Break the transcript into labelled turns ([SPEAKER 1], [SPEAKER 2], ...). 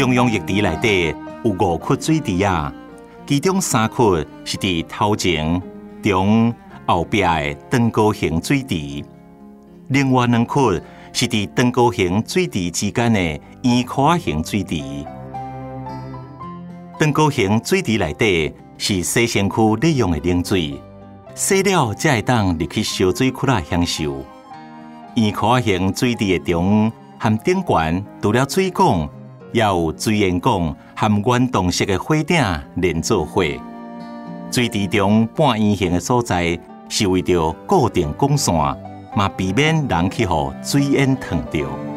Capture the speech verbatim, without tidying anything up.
[SPEAKER 1] 中央液池内底有五窟水池啊，其中三窟是伫头前、中、后壁的长高型水池，另外两窟是伫长高型水池之间的圆壳型水池。长高型水池内底是洗身躯利用的冷水，洗了才会当入去烧水窟仔享受。圆壳型水池的中和顶悬除了水管，也有水烟管和原动式的火顶连做伙。水池中半圆形的所在是为着固定管线，嘛避免人去互水烟烫着。